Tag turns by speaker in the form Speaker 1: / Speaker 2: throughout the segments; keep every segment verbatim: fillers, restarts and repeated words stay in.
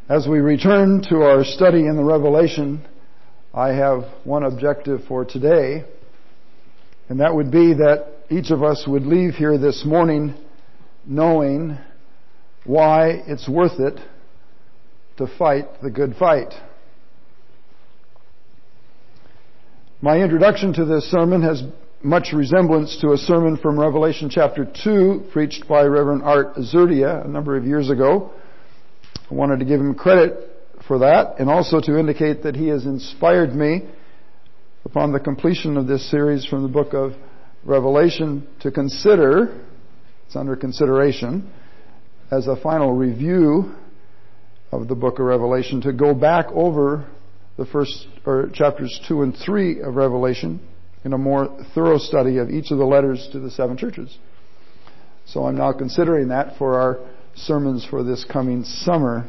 Speaker 1: As we return to our study in the Revelation, I have one objective for today, and that would be that each of us would leave here this morning knowing why it's worth it to fight the good fight. My introduction to this sermon has much resemblance to a sermon from Revelation chapter two, preached by Reverend Art Azurdia a number of years ago. I wanted to give him credit for that, and also to indicate that he has inspired me upon the completion of this series from the book of Revelation to consider, it's under consideration, as a final review of the book of Revelation, to go back over the first, or chapters two and three of Revelation in a more thorough study of each of the letters to the seven churches. So I'm now considering that for our sermons for this coming summer.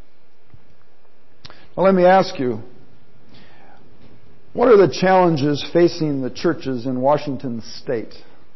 Speaker 1: Now let me ask you, what are the challenges facing the churches in Washington State?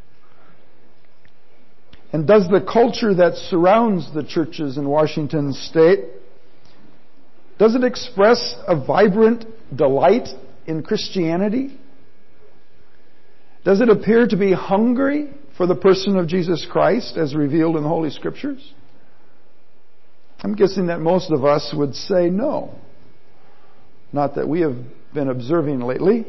Speaker 1: And does the culture that surrounds the churches in Washington State, does it express a vibrant delight in Christianity? Does it appear to be hungry for the person of Jesus Christ as revealed in the Holy Scriptures? I'm guessing that most of us would say no. Not that we have been observing lately.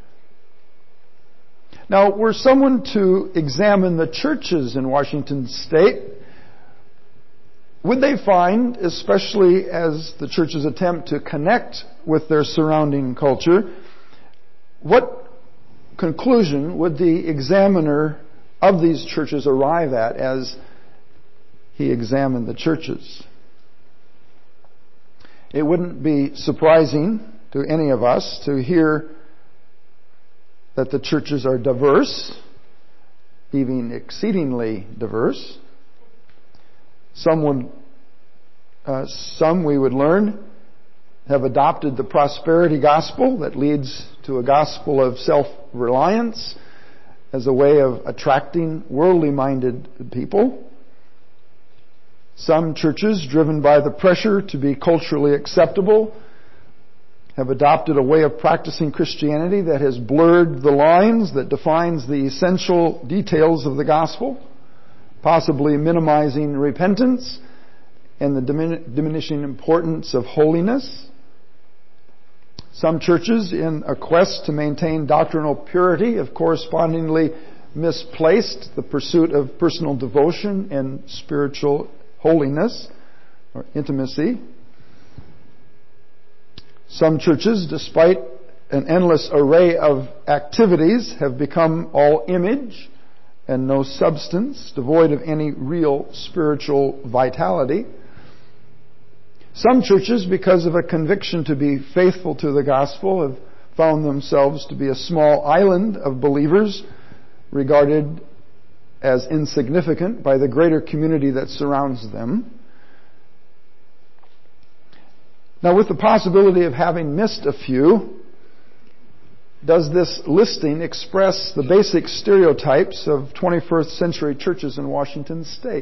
Speaker 1: Now, were someone to examine the churches in Washington State, would they find, especially as the churches attempt to connect with their surrounding culture, what conclusion would the examiner of these churches arrive at as he examined the churches? It wouldn't be surprising to any of us to hear that the churches are diverse, even exceedingly diverse. Some would, uh, some we would learn have adopted the prosperity gospel that leads to a gospel of self-reliance as a way of attracting worldly-minded people. Some churches, driven by the pressure to be culturally acceptable, have adopted a way of practicing Christianity that has blurred the lines that defines the essential details of the gospel, possibly minimizing repentance and the dimin- diminishing importance of holiness. Some churches, in a quest to maintain doctrinal purity, have correspondingly misplaced the pursuit of personal devotion and spiritual holiness or intimacy. Some churches, despite an endless array of activities, have become all image and no substance, devoid of any real spiritual vitality. Some churches, because of a conviction to be faithful to the gospel, have found themselves to be a small island of believers regarded as insignificant by the greater community that surrounds them. Now, with the possibility of having missed a few, does this listing express the basic stereotypes of twenty-first century churches in Washington State?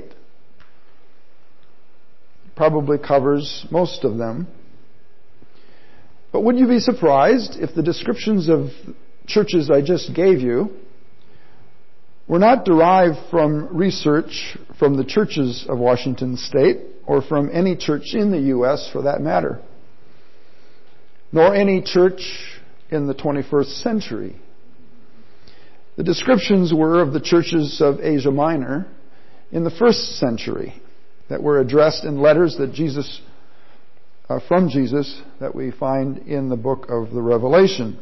Speaker 1: It probably covers most of them. But would you be surprised if the descriptions of churches I just gave you were not derived from research from the churches of Washington State, or from any church in the U S for that matter, nor any church in the twenty-first century. The descriptions were of the churches of Asia Minor in the first century that were addressed in letters that Jesus, uh, from Jesus, that we find in the book of the Revelation.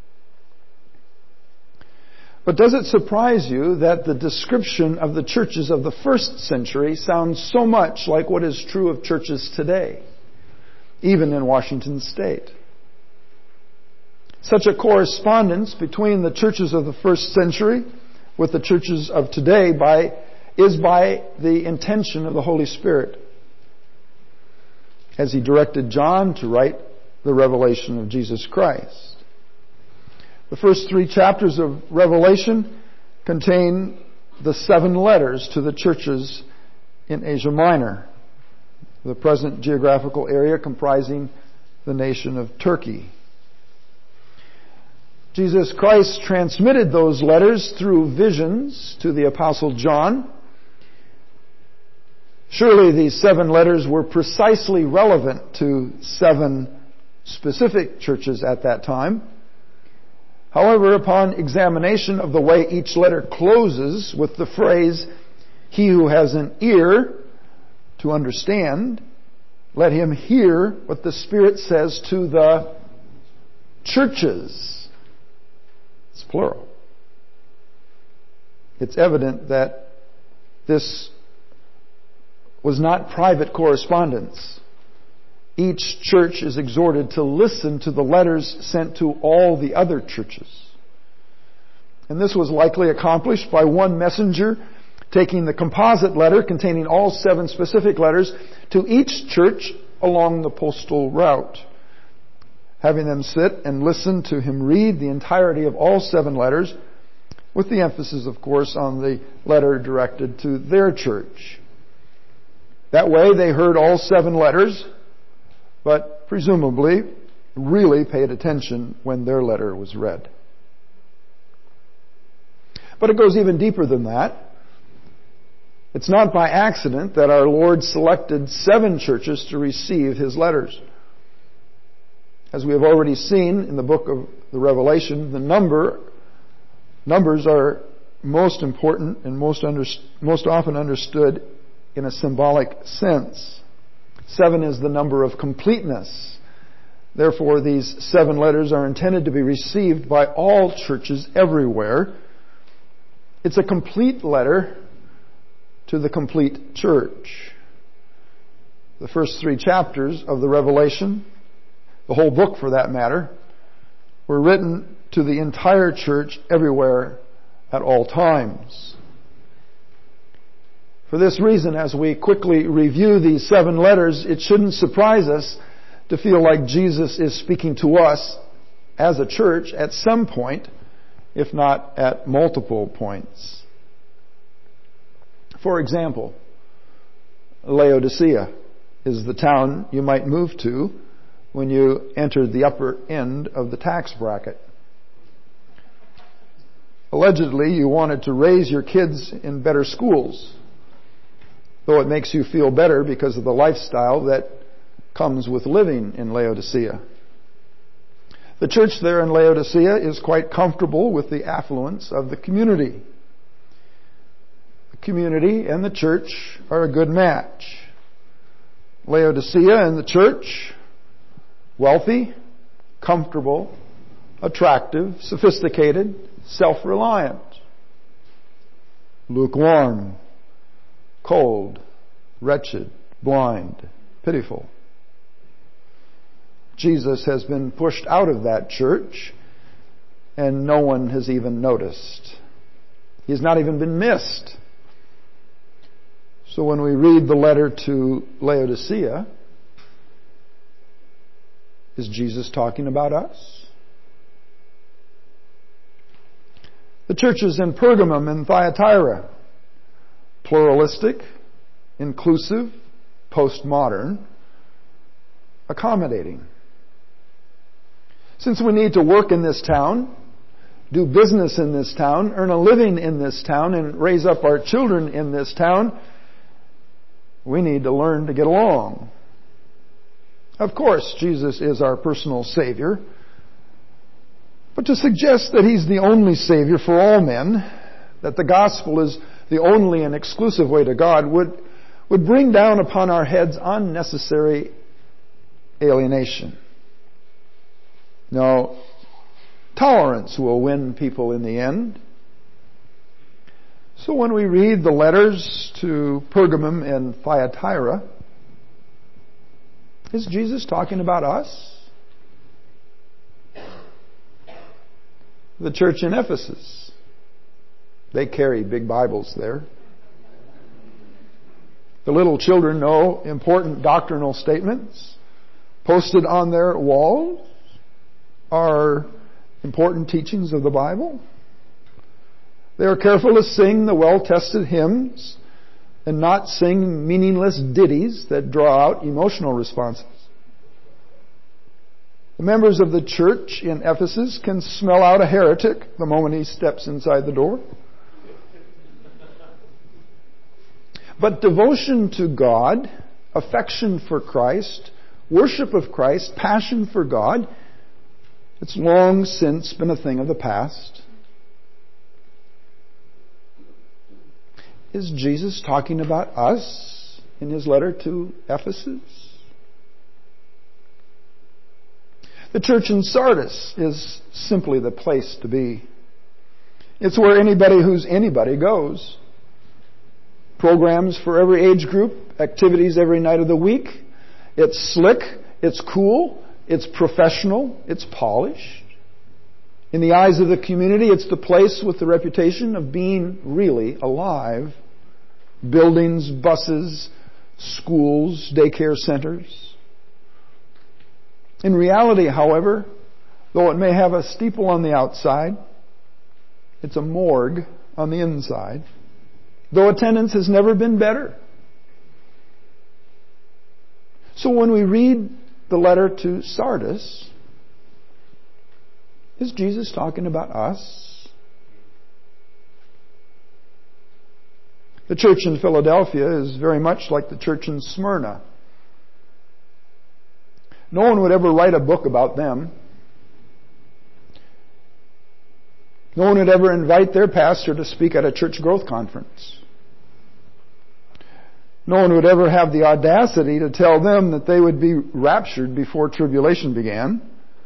Speaker 1: But does it surprise you that the description of the churches of the first century sounds so much like what is true of churches today, even in Washington State? Such a correspondence between the churches of the first century with the churches of today by, is by the intention of the Holy Spirit, as He directed John to write the revelation of Jesus Christ. The first three chapters of Revelation contain the seven letters to the churches in Asia Minor. the present geographical area comprising the nation of Turkey. Jesus Christ transmitted those letters through visions to the Apostle John. Surely these seven letters were precisely relevant to seven specific churches at that time. However, upon examination of the way each letter closes with the phrase, "He who has an ear to understand, let him hear what the Spirit says to the churches." It's plural. It's evident that this was not private correspondence. Each church is exhorted to listen to the letters sent to all the other churches. And this was likely accomplished by one messenger taking the composite letter containing all seven specific letters to each church along the postal route, having them sit and listen to him read the entirety of all seven letters, with the emphasis, of course, on the letter directed to their church. That way they heard all seven letters, but presumably really paid attention when their letter was read. But it goes even deeper than that. It's not by accident that our Lord selected seven churches to receive His letters. As we have already seen in the book of the Revelation, the number numbers are most important and most under, most often understood in a symbolic sense. Seven is the number of completeness. Therefore, these seven letters are intended to be received by all churches everywhere. It's a complete letter to the complete church. The first three chapters of the Revelation, the whole book for that matter, were written to the entire church everywhere at all times. For this reason, as we quickly review these seven letters, it shouldn't surprise us to feel like Jesus is speaking to us as a church at some point, if not at multiple points. For example, Laodicea is the town you might move to when you entered the upper end of the tax bracket. Allegedly, you wanted to raise your kids in better schools, though it makes you feel better because of the lifestyle that comes with living in Laodicea. The church there in Laodicea is quite comfortable with the affluence of the community. The community and the church are a good match. Laodicea and the church, wealthy, comfortable, attractive, sophisticated, self-reliant. Lukewarm, cold, wretched, blind, pitiful. Jesus has been pushed out of that church, and no one has even noticed. He's not even been missed. So when we read the letter to Laodicea, is Jesus talking about us? The churches in Pergamum and Thyatira, pluralistic, inclusive, postmodern, accommodating. Since we need to work in this town, do business in this town, earn a living in this town, and raise up our children in this town, we need to learn to get along. Of course, Jesus is our personal Savior. But to suggest that He's the only Savior for all men, that the gospel is the only and exclusive way to God, would, would bring down upon our heads unnecessary alienation. No, tolerance will win people in the end. So when we read the letters to Pergamum and Thyatira, is Jesus talking about us? The church in Ephesus, they carry big Bibles there. The little children know important doctrinal statements. Posted on their walls are important teachings of the Bible. They are careful to sing the well-tested hymns and not sing meaningless ditties that draw out emotional responses. The members of the church in Ephesus can smell out a heretic the moment he steps inside the door. But devotion to God, affection for Christ, worship of Christ, passion for God, it's long since been a thing of the past. Is Jesus talking about us in his letter to Ephesus? The church in Sardis is simply the place to be. It's where anybody who's anybody goes. Programs for every age group, activities every night of the week. It's slick, it's cool, it's professional, it's polished. In the eyes of the community, it's the place with the reputation of being really alive. Buildings, buses, schools, daycare centers. In reality, however, though it may have a steeple on the outside, it's a morgue on the inside. Though attendance has never been better. So when we read the letter to Sardis, is Jesus talking about us? The church in Philadelphia is very much like the church in Smyrna. No one would ever write a book about them. No one would ever invite their pastor to speak at a church growth conference. No one would ever have the audacity to tell them that they would be raptured before tribulation began.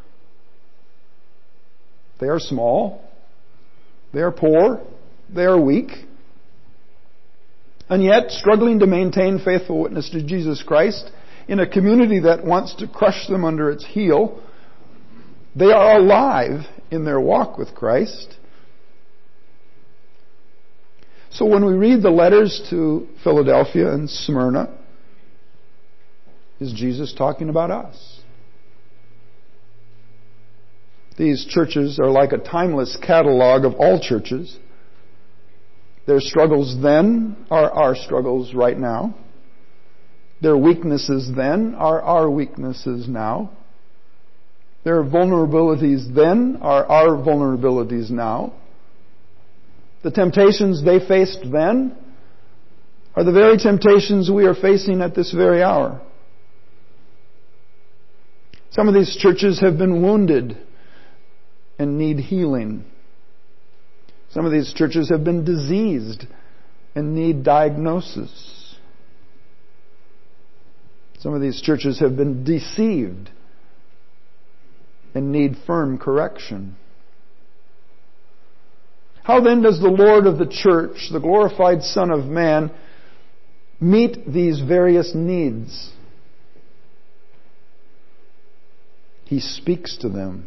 Speaker 1: They are small. They are poor. They are weak. And yet, struggling to maintain faithful witness to Jesus Christ in a community that wants to crush them under its heel, they are alive in their walk with Christ. So when we read the letters to Philadelphia and Smyrna, is Jesus talking about us? These churches are like a timeless catalog of all churches. Their struggles then are our struggles right now. Their weaknesses then are our weaknesses now. Their vulnerabilities then are our vulnerabilities now. The temptations they faced then are the very temptations we are facing at this very hour. Some of these churches have been wounded and need healing. Some of these churches have been diseased and need diagnosis. Some of these churches have been deceived and need firm correction. How then does the Lord of the church, the glorified Son of Man, meet these various needs? He speaks to them.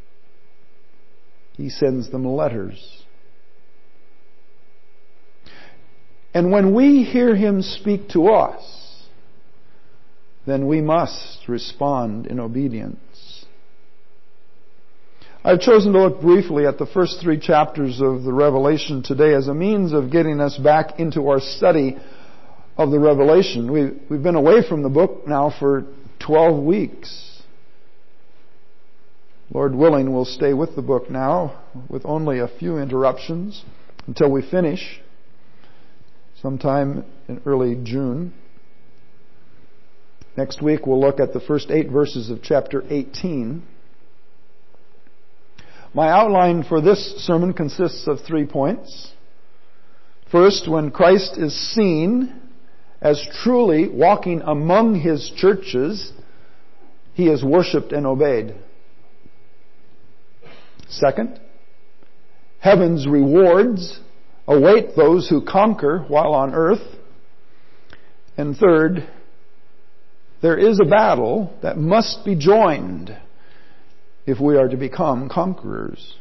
Speaker 1: He sends them letters. And when we hear Him speak to us, then we must respond in obedience. I've chosen to look briefly at the first three chapters of the Revelation today as a means of getting us back into our study of the Revelation. We've, we've been away from the book now for twelve weeks. Lord willing, we'll stay with the book now with only a few interruptions until we finish sometime in early June. Next week we'll look at the first eight verses of chapter eighteen. My outline for this sermon consists of three points. First, when Christ is seen as truly walking among His churches, He is worshipped and obeyed. Second, heaven's rewards await those who conquer while on earth. And third, there is a battle that must be joined if we are to become conquerors.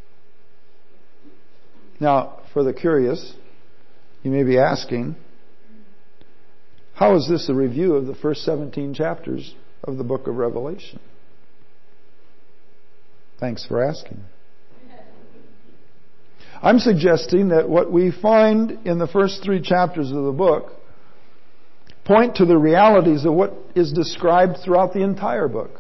Speaker 1: Now, for the curious, you may be asking, how is this a review of the first seventeen chapters of the book of Revelation? Thanks for asking. I'm suggesting that what we find in the first three chapters of the book point to the realities of what is described throughout the entire book.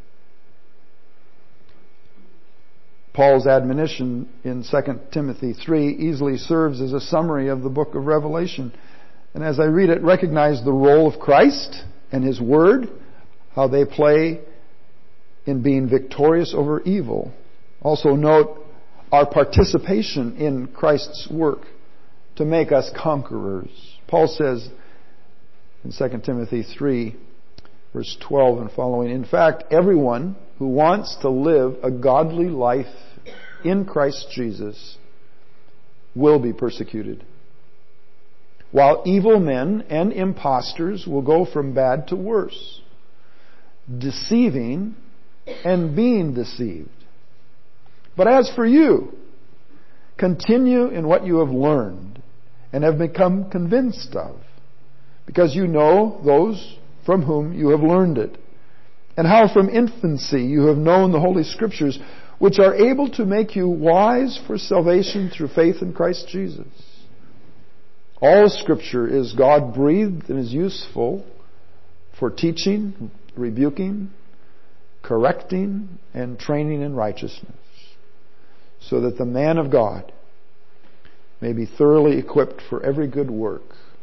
Speaker 1: Paul's admonition in Second Timothy three easily serves as a summary of the book of Revelation. And as I read it, recognize the role of Christ and His Word, how they play in being victorious over evil. Also note our participation in Christ's work to make us conquerors. Paul says in Second Timothy three, verse twelve and following, in fact, everyone who wants to live a godly life in Christ Jesus will be persecuted, while evil men and impostors will go from bad to worse, deceiving and being deceived. But as for you, continue in what you have learned and have become convinced of, because you know those from whom you have learned it, and how from infancy you have known the Holy Scriptures, which are able to make you wise for salvation through faith in Christ Jesus. All Scripture is God-breathed and is useful for teaching, rebuking, correcting, and training in righteousness, so that the man of God may be thoroughly equipped for every good work.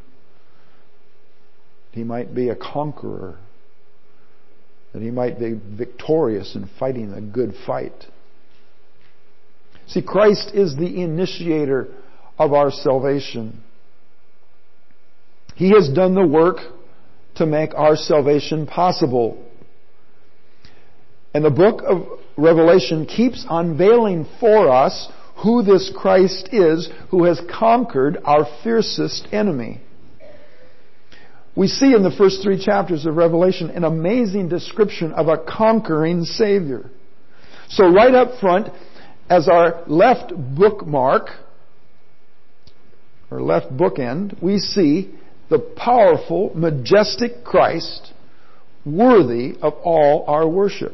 Speaker 1: He might be a conqueror, that he might be victorious in fighting a good fight. See, Christ is the initiator of our salvation. He has done the work to make our salvation possible. And the book of Revelation keeps unveiling for us who this Christ is who has conquered our fiercest enemy. We see in the first three chapters of Revelation an amazing description of a conquering Savior. So right up front, as our left bookmark, or left bookend, we see the powerful, majestic Christ, worthy of all our worship.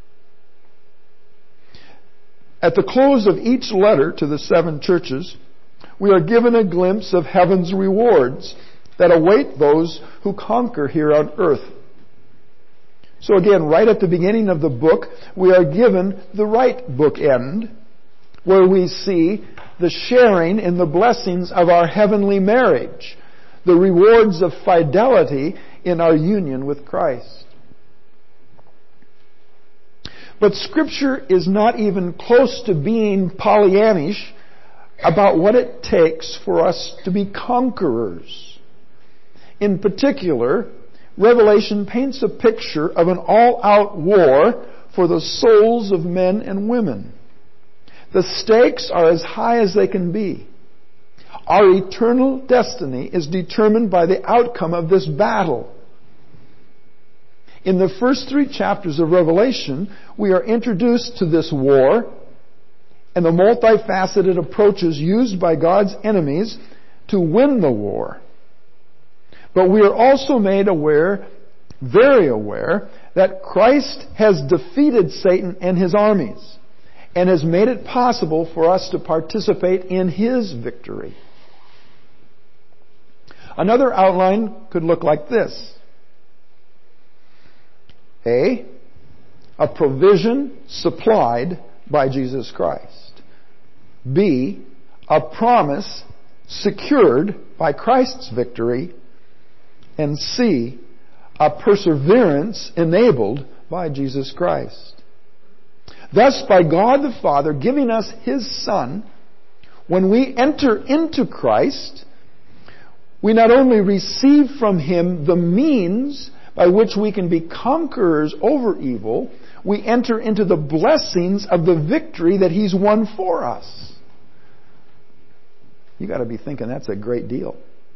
Speaker 1: At the close of each letter to the seven churches, we are given a glimpse of heaven's rewards that await those who conquer here on earth. So again, right at the beginning of the book, we are given the right bookend, where we see the sharing in the blessings of our heavenly marriage, the rewards of fidelity in our union with Christ. But Scripture is not even close to being Pollyannish about what it takes for us to be conquerors. In particular, Revelation paints a picture of an all-out war for the souls of men and women. The stakes are as high as they can be. Our eternal destiny is determined by the outcome of this battle. In the first three chapters of Revelation, we are introduced to this war and the multifaceted approaches used by God's enemies to win the war. But we are also made aware, very aware, that Christ has defeated Satan and his armies and has made it possible for us to participate in His victory. Another outline could look like this. A. A provision supplied by Jesus Christ. B. A promise secured by Christ's victory. And C. A perseverance enabled by Jesus Christ. Thus, by God the Father giving us His Son, when we enter into Christ, we not only receive from Him the means by which we can be conquerors over evil, we enter into the blessings of the victory that He's won for us. You got to be thinking that's a great deal.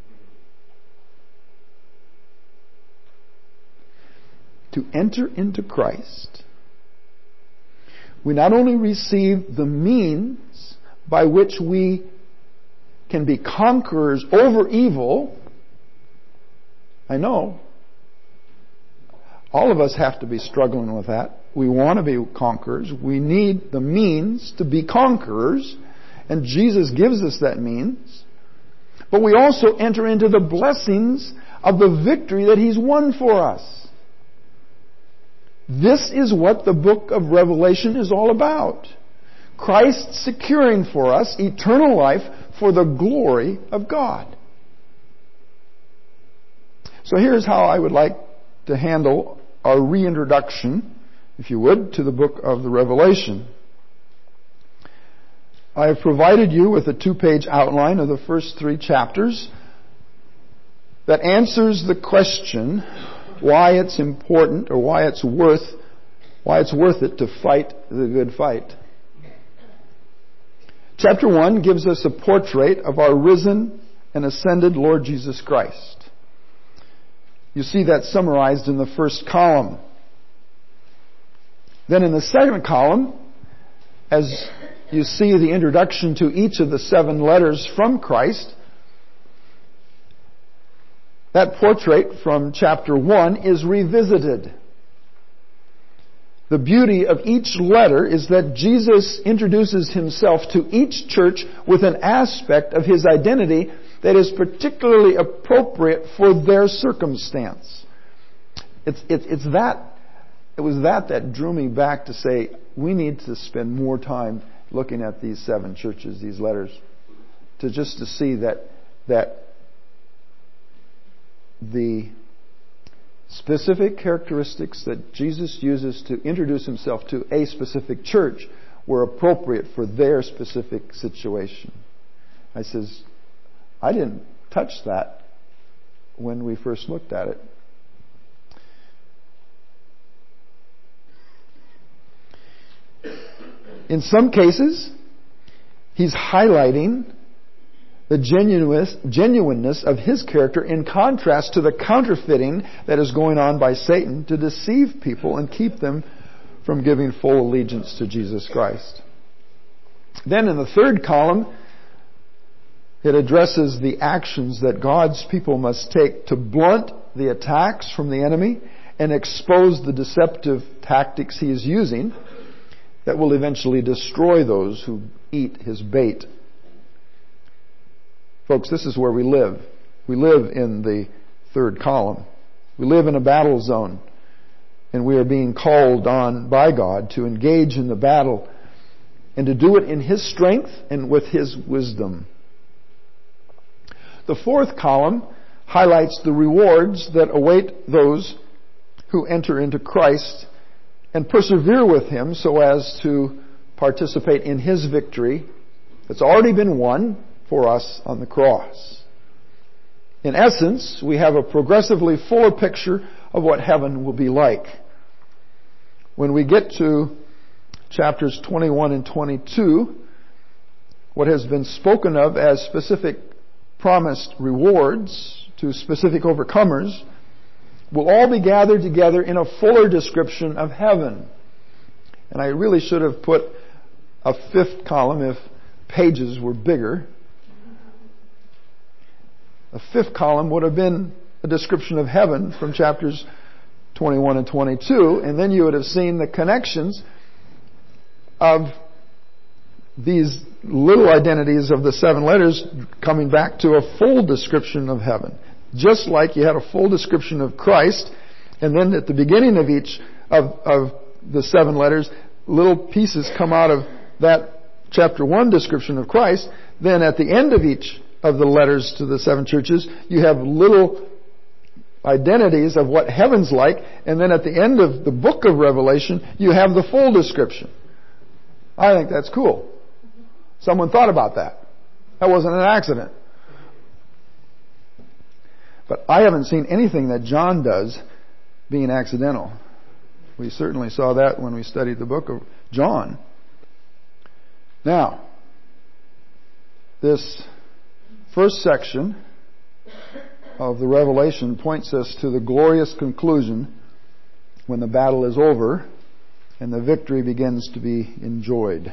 Speaker 1: To enter into Christ, we not only receive the means by which we can be conquerors over evil. I know all of us have to be struggling with that. We want to be conquerors. We need the means to be conquerors. And Jesus gives us that means. But we also enter into the blessings of the victory that He's won for us. This is what the book of Revelation is all about. Christ securing for us eternal life for the glory of God. So here's how I would like to handle our reintroduction, if you would, to the book of the Revelation. I have provided you with a two-page outline of the first three chapters that answers the question why it's important or why it's worth why it's worth it to fight the good fight. Chapter one gives us a portrait of our risen and ascended Lord Jesus Christ. You see that summarized in the first column. Then in the second column, as you see the introduction to each of the seven letters from Christ, that portrait from chapter one is revisited. The beauty of each letter is that Jesus introduces Himself to each church with an aspect of His identity that is particularly appropriate for their circumstance. It's, it's, it's that, it was that that drew me back to say, we need to spend more time looking at these seven churches, these letters, to just to see that, that the specific characteristics that Jesus uses to introduce Himself to a specific church were appropriate for their specific situation. I says, I didn't touch that when we first looked at it. In some cases, He's highlighting the genuineness of His character in contrast to the counterfeiting that is going on by Satan to deceive people and keep them from giving full allegiance to Jesus Christ. Then in the third column, it addresses the actions that God's people must take to blunt the attacks from the enemy and expose the deceptive tactics he is using that will eventually destroy those who eat his bait. Folks, this is where we live. We live in the third column. We live in a battle zone, and we are being called on by God to engage in the battle and to do it in His strength and with His wisdom. The fourth column highlights the rewards that await those who enter into Christ and persevere with Him so as to participate in His victory that's already been won for us on the cross. In essence, we have a progressively fuller picture of what heaven will be like. When we get to chapters twenty-one and twenty-two, what has been spoken of as specific promised rewards to specific overcomers will all be gathered together in a fuller description of heaven. And I really should have put a fifth column if pages were bigger. The fifth column would have been a description of heaven from chapters twenty-one and twenty-two, and then you would have seen the connections of these little identities of the seven letters coming back to a full description of heaven. Just like you had a full description of Christ, and then at the beginning of each of, of the seven letters, little pieces come out of that chapter one description of Christ. Then at the end of each of the letters to the seven churches, you have little identities of what heaven's like, and then at the end of the book of Revelation, you have the full description. I think that's cool. Someone thought about that. That wasn't an accident. But I haven't seen anything that John does being accidental. We certainly saw that when we studied the book of John. Now, this first section of the Revelation points us to the glorious conclusion when the battle is over and the victory begins to be enjoyed.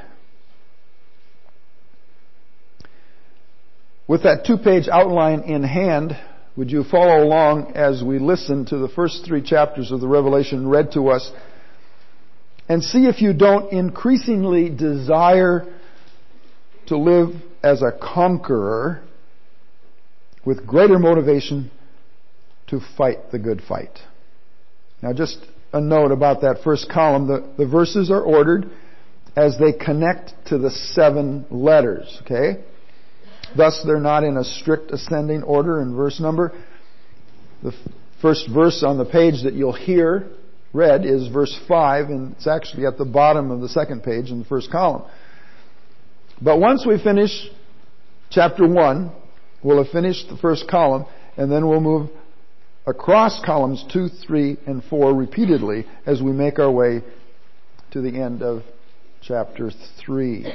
Speaker 1: With that two-page outline in hand, would you follow along as we listen to the first three chapters of the Revelation read to us and see if you don't increasingly desire to live as a conqueror with greater motivation to fight the good fight. Now just a note about that first column. The, the verses are ordered as they connect to the seven letters, okay? Thus they're not in a strict ascending order in verse number. The f- first verse on the page that you'll hear read is verse five, and it's actually at the bottom of the second page in the first column. But once we finish chapter one, we'll have finished the first column, and then we'll move across columns two, three, and four repeatedly as we make our way to the end of chapter three.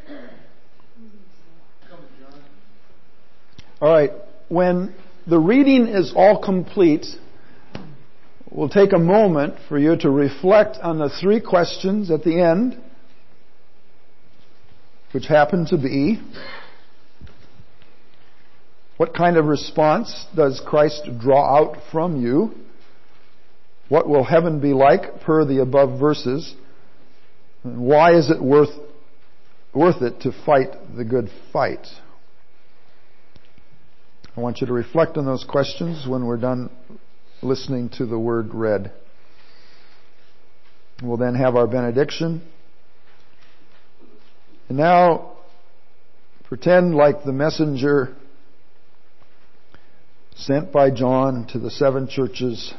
Speaker 1: All right. When the reading is all complete, we'll take a moment for you to reflect on the three questions at the end, which happen to be: what kind of response does Christ draw out from you? What will heaven be like per the above verses? And why is it worth worth it to fight the good fight? I want you to reflect on those questions when we're done listening to the word read. We'll then have our benediction. And now, pretend like the messenger sent by John to the seven churches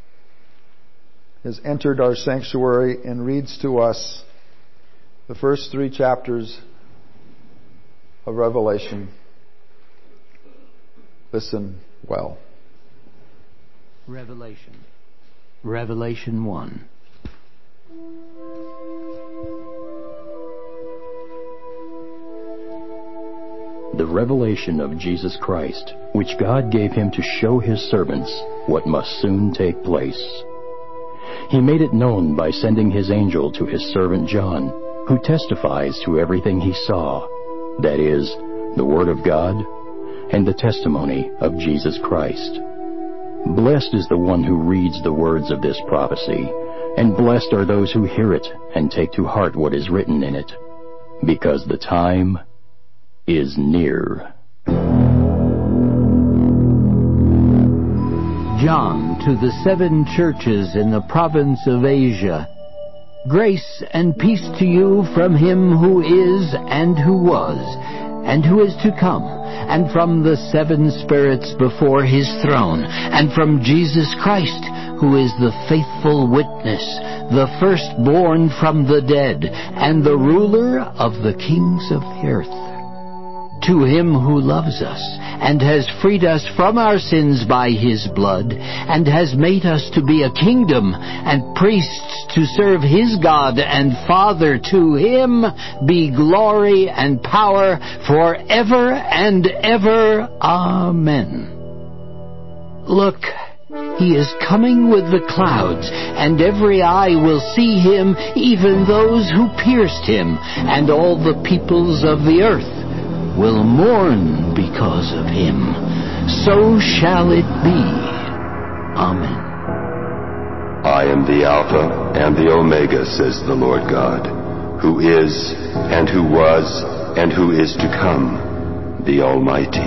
Speaker 1: has entered our sanctuary and reads to us the first three chapters of Revelation. Listen well.
Speaker 2: Revelation. Revelation one.
Speaker 3: The revelation of Jesus Christ, which God gave him to show his servants what must soon take place. He made it known by sending his angel to his servant John, who testifies to everything he saw, that is, the Word of God and the testimony of Jesus Christ. Blessed is the one who reads the words of this prophecy, and blessed are those who hear it and take to heart what is written in it, because the time is near.
Speaker 2: John, to the seven churches in the province of Asia. Grace and peace to you from him who is and who was and who is to come, and from the seven spirits before his throne, and from Jesus Christ, who is the faithful witness, the firstborn from the dead, and the ruler of the kings of the earth. To him who loves us, and has freed us from our sins by his blood, and has made us to be a kingdom and priests to serve his God and Father, to him be glory and power forever and ever. Amen. Look, he is coming with the clouds, and every eye will see him, even those who pierced him, and all the peoples of the earth will mourn because of him. So shall it be. Amen.
Speaker 4: I am the Alpha and the Omega, says the Lord God, who is, and who was, and who is to come, the Almighty.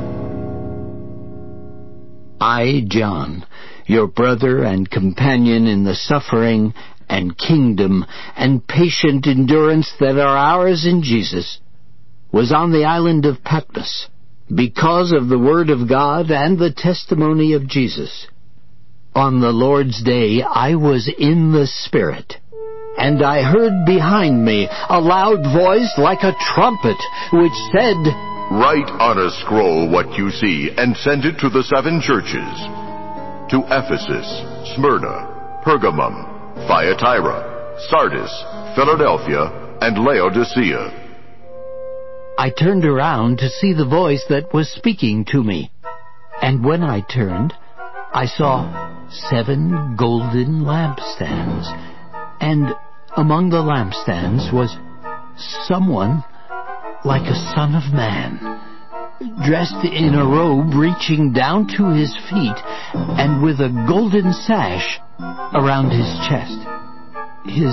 Speaker 2: I, John, your brother and companion in the suffering and kingdom and patient endurance that are ours in Jesus, was on the island of Patmos because of the word of God and the testimony of Jesus. On the Lord's day I was in the Spirit, and I heard behind me a loud voice like a trumpet, which said,
Speaker 5: Write on a scroll what you see, and send it to the seven churches. To Ephesus, Smyrna, Pergamum, Thyatira, Sardis, Philadelphia, and Laodicea.
Speaker 2: I turned around to see the voice that was speaking to me. And when I turned, I saw seven golden lampstands. And among the lampstands was someone like a son of man, dressed in a robe reaching down to his feet, and with a golden sash around his chest. His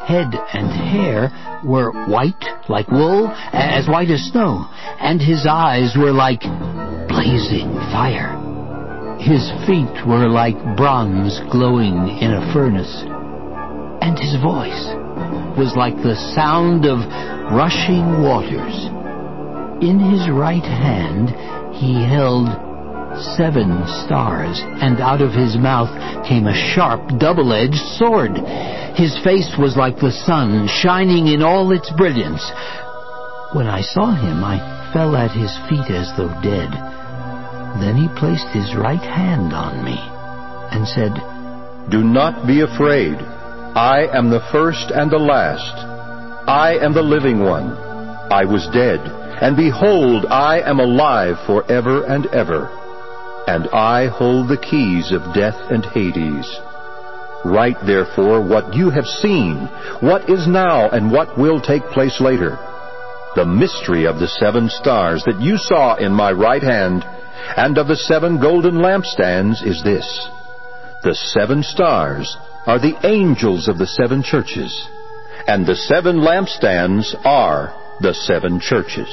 Speaker 2: head and hair were white like wool, as white as snow, and his eyes were like blazing fire. His feet were like bronze glowing in a furnace, and his voice was like the sound of rushing waters. In his right hand he held seven stars, and out of his mouth came a sharp, double-edged sword. His face was like the sun, shining in all its brilliance. When I saw him, I fell at his feet as though dead. Then he placed his right hand on me and said,
Speaker 6: "Do not be afraid. I am the first and the last. I am the living one. I was dead, and behold, I am alive forever and ever. And I hold the keys of death and Hades. Write therefore what you have seen, what is now, and what will take place later. The mystery of the seven stars that you saw in my right hand, and of the seven golden lampstands is this: the seven stars are the angels of the seven churches, and the seven lampstands are the seven churches."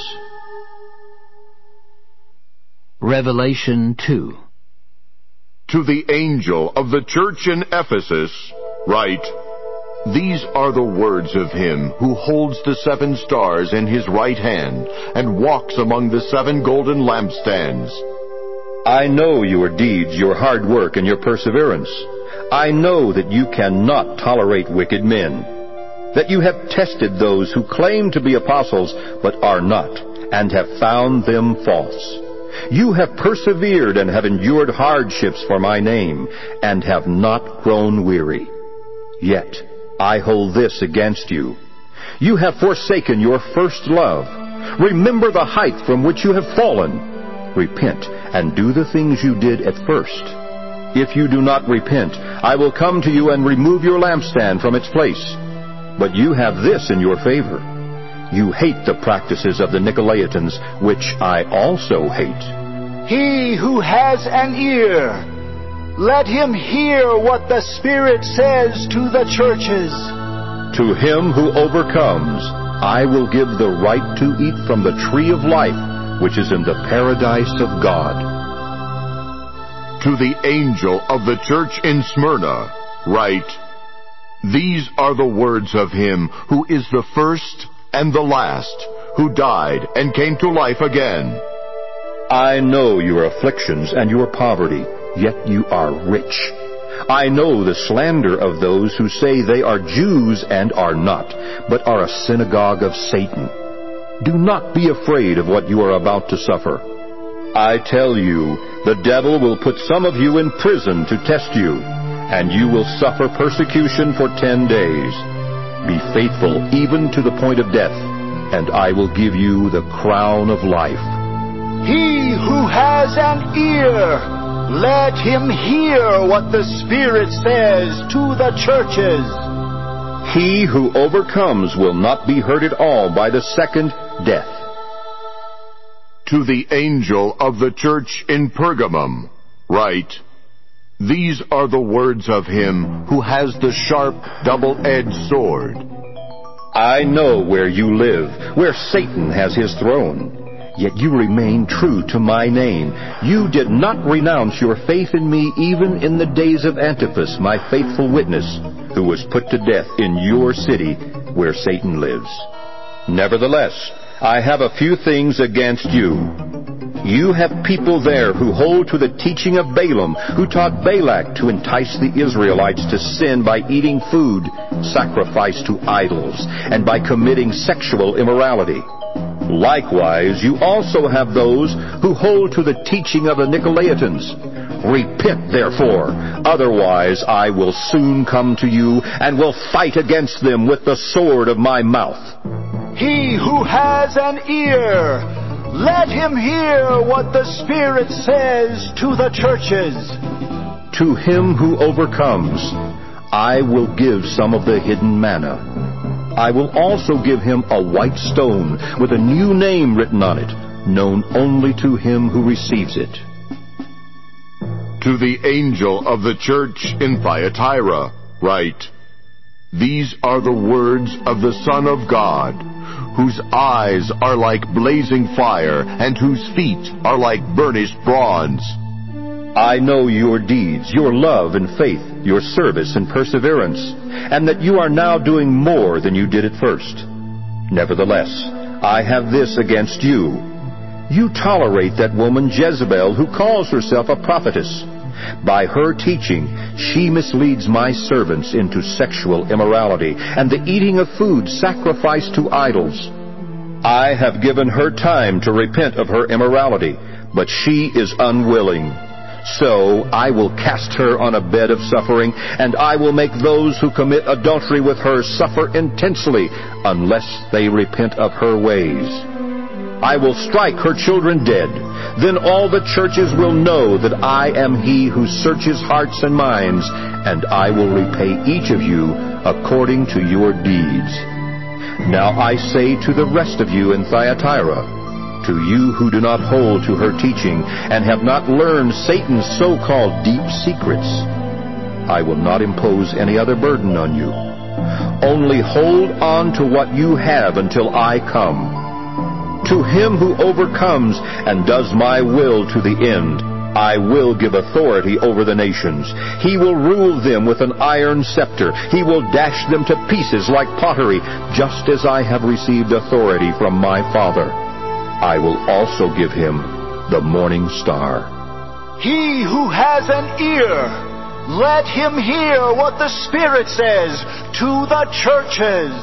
Speaker 2: Revelation two.
Speaker 5: To the angel of the church in Ephesus, write, "These are the words of him who holds the seven stars in his right hand and walks among the seven golden lampstands.
Speaker 6: I know your deeds, your hard work, and your perseverance. I know that you cannot tolerate wicked men, that you have tested those who claim to be apostles but are not, and have found them false. You have persevered and have endured hardships for my name, and have not grown weary. Yet I hold this against you: you have forsaken your first love. Remember the height from which you have fallen. Repent and do the things you did at first. If you do not repent, I will come to you and remove your lampstand from its place. But you have this in your favor: you hate the practices of the Nicolaitans, which I also hate.
Speaker 7: He who has an ear, let him hear what the Spirit says to the churches.
Speaker 6: To him who overcomes, I will give the right to eat from the tree of life, which is in the paradise of God.
Speaker 5: To the angel of the church in Smyrna, write, These are the words of him who is the first and the last, who died and came to life again.
Speaker 6: I know your afflictions and your poverty, yet you are rich. I know the slander of those who say they are Jews and are not, but are a synagogue of Satan. Do not be afraid of what you are about to suffer. I tell you, the devil will put some of you in prison to test you, and you will suffer persecution for ten days. Be faithful even to the point of death, and I will give you the crown of life.
Speaker 7: He who has an ear, let him hear what the Spirit says to the churches.
Speaker 6: He who overcomes will not be hurt at all by the second death.
Speaker 5: To the angel of the church in Pergamum, write, These are the words of him who has the sharp, double-edged sword.
Speaker 6: I know where you live, where Satan has his throne. Yet you remain true to my name. You did not renounce your faith in me even in the days of Antipas, my faithful witness, who was put to death in your city where Satan lives. Nevertheless, I have a few things against you. You have people there who hold to the teaching of Balaam, who taught Balak to entice the Israelites to sin by eating food sacrificed to idols and by committing sexual immorality. Likewise, you also have those who hold to the teaching of the Nicolaitans. Repent, therefore, otherwise I will soon come to you and will fight against them with the sword of my mouth.
Speaker 7: He who has an ear, let him hear what the Spirit says to the churches.
Speaker 6: To him who overcomes, I will give some of the hidden manna. I will also give him a white stone with a new name written on it, known only to him who receives it.
Speaker 5: To the angel of the church in Thyatira, write, These are the words of the Son of God, whose eyes are like blazing fire, and whose feet are like burnished bronze.
Speaker 6: I know your deeds, your love and faith, your service and perseverance, and that you are now doing more than you did at first. Nevertheless, I have this against you. You tolerate that woman Jezebel, who calls herself a prophetess. By her teaching, she misleads my servants into sexual immorality and the eating of food sacrificed to idols. I have given her time to repent of her immorality, but she is unwilling. So I will cast her on a bed of suffering, and I will make those who commit adultery with her suffer intensely, unless they repent of her ways. I will strike her children dead. Then all the churches will know that I am he who searches hearts and minds, and I will repay each of you according to your deeds. Now I say to the rest of you in Thyatira, to you who do not hold to her teaching and have not learned Satan's so-called deep secrets, I will not impose any other burden on you. Only hold on to what you have until I come. To him who overcomes and does my will to the end, I will give authority over the nations. He will rule them with an iron scepter. He will dash them to pieces like pottery, just as I have received authority from my Father. I will also give him the morning star.
Speaker 7: He who has an ear, let him hear what the Spirit says to the churches.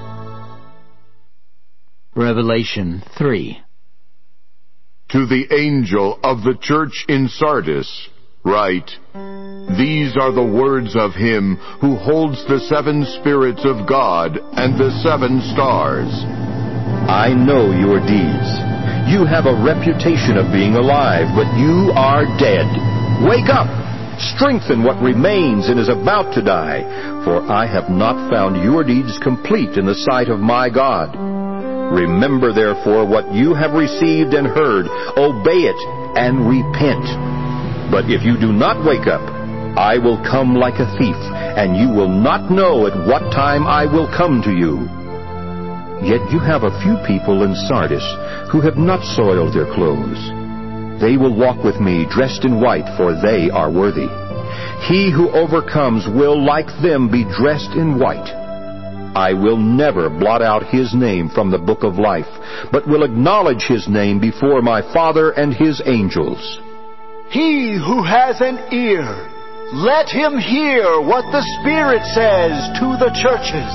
Speaker 2: Revelation three.
Speaker 5: To the angel of the church in Sardis, write, These are the words of him who holds the seven spirits of God and the seven stars.
Speaker 6: I know your deeds. You have a reputation of being alive, but you are dead. Wake up! Strengthen what remains and is about to die, for I have not found your deeds complete in the sight of my God. Remember, therefore, what you have received and heard. Obey it and repent. But if you do not wake up, I will come like a thief, and you will not know at what time I will come to you. Yet you have a few people in Sardis who have not soiled their clothes. They will walk with me dressed in white, for they are worthy. He who overcomes will, like them, be dressed in white. I will never blot out his name from the book of life, but will acknowledge his name before my Father and his angels.
Speaker 7: He who has an ear, let him hear what the Spirit says to the churches.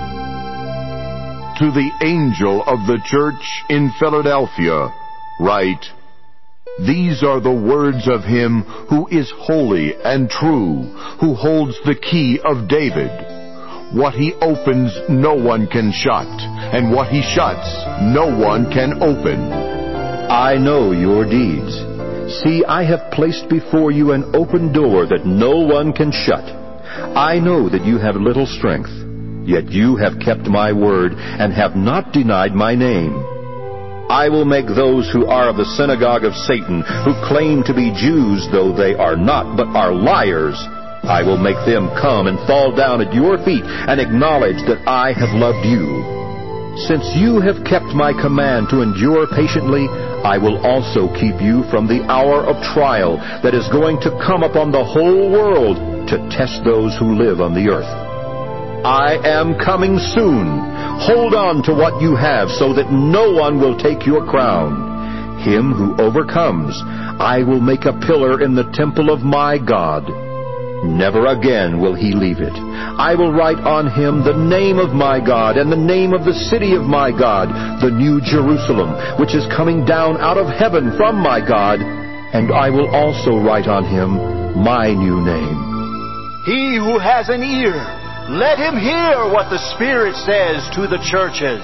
Speaker 5: To the angel of the church in Philadelphia, write, These are the words of him who is holy and true, who holds the key of David. What he opens no one can shut, and what he shuts no one can open.
Speaker 6: I know your deeds. See, I have placed before you an open door that no one can shut. I know that you have little strength, yet you have kept my word and have not denied my name. I will make those who are of the synagogue of Satan, who claim to be Jews, though they are not, but are liars, I will make them come and fall down at your feet and acknowledge that I have loved you. Since you have kept my command to endure patiently, I will also keep you from the hour of trial that is going to come upon the whole world to test those who live on the earth. I am coming soon. Hold on to what you have so that no one will take your crown. Him who overcomes, I will make a pillar in the temple of my God. Never again will he leave it. I will write on him the name of my God and the name of the city of my God, the new Jerusalem, which is coming down out of heaven from my God, and I will also write on him my new name.
Speaker 7: He who has an ear, let him hear what the Spirit says to the churches.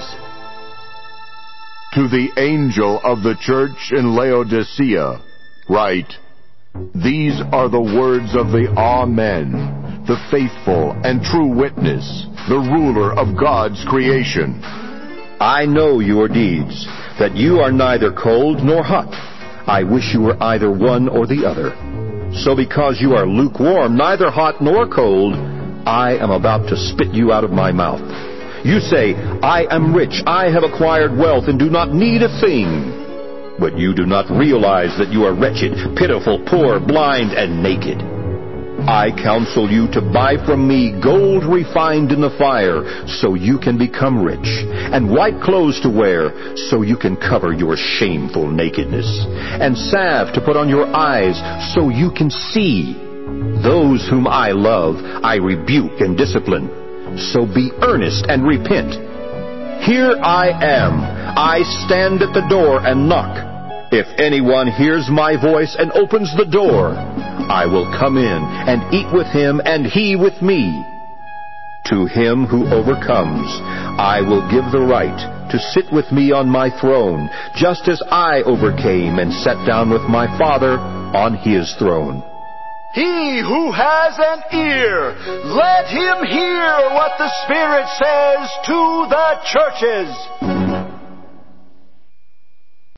Speaker 5: To the angel of the church in Laodicea, write, These are the words of the Amen, the faithful and true witness, the ruler of God's creation.
Speaker 6: I know your deeds, that you are neither cold nor hot. I wish you were either one or the other. So because you are lukewarm, neither hot nor cold, I am about to spit you out of my mouth. You say, I am rich, I have acquired wealth, and do not need a thing. But you do not realize that you are wretched, pitiful, poor, blind, and naked. I counsel you to buy from me gold refined in the fire, so you can become rich, and white clothes to wear, so you can cover your shameful nakedness, and salve to put on your eyes, so you can see. Those whom I love, I rebuke and discipline. So be earnest and repent. Here I am. I stand at the door and knock. If anyone hears my voice and opens the door, I will come in and eat with him and he with me. To him who overcomes, I will give the right to sit with me on my throne, just as I overcame and sat down with my Father on his throne.
Speaker 7: He who has an ear, let him hear what the Spirit says to the churches.